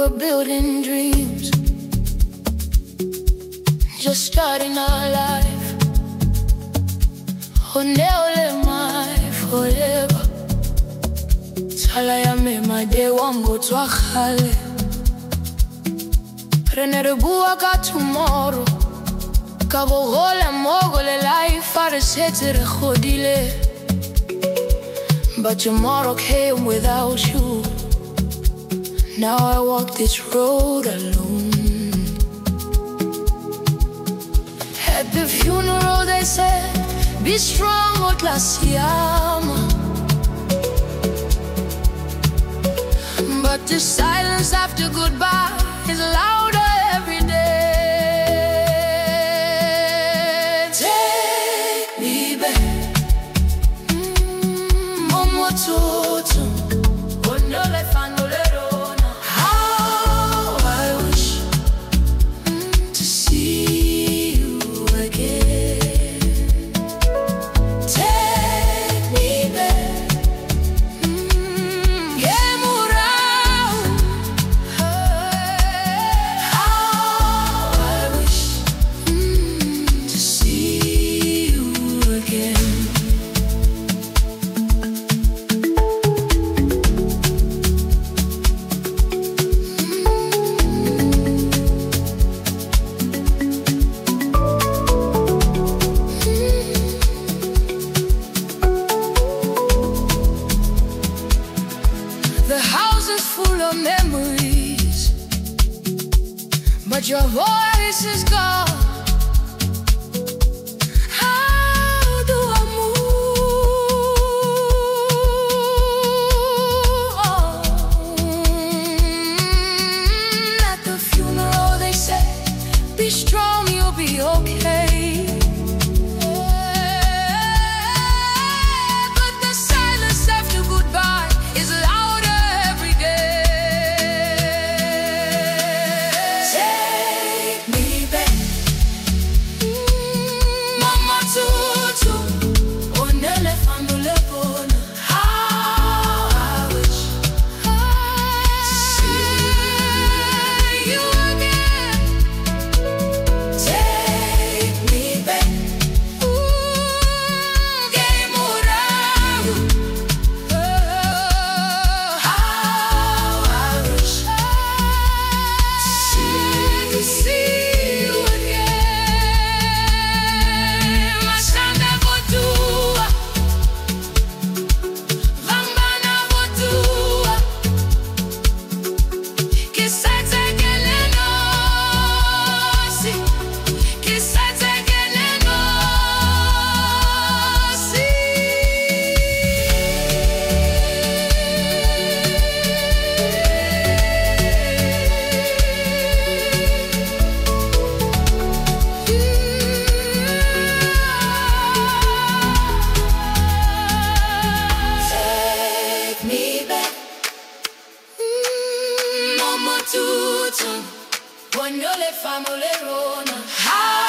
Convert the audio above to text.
were building dreams, just starting our life. Onele mai forever. Tsala ya me made wango twakale. Renere bua ka tomorrow. Ka gogola mogole life are setere khodile. But tomorrow came without you. Now I walk this road alone. At the funeral they said, be strong, otla siyama. But the silence after goodbye is louder every day. Take me back, Momo Toto, Onole Fanolero. How I wish to see you again. Take me back, how I wish to see you again. The house is full of memories, but your voice is gone. How do I move on? At the funeral they say, be strong, you'll be okay. But the silence after goodbye is louder every day. Take me back, Mama Tutu, Onele Fanolero. How I wish to see you again. Take me back, Game Uragu. How I wish to see you again. Mashanda votua, Vambana votua, Kisate gelenosi, Kisate gelenosi. Take me back, Momo Tutu, Onole Fanolero. How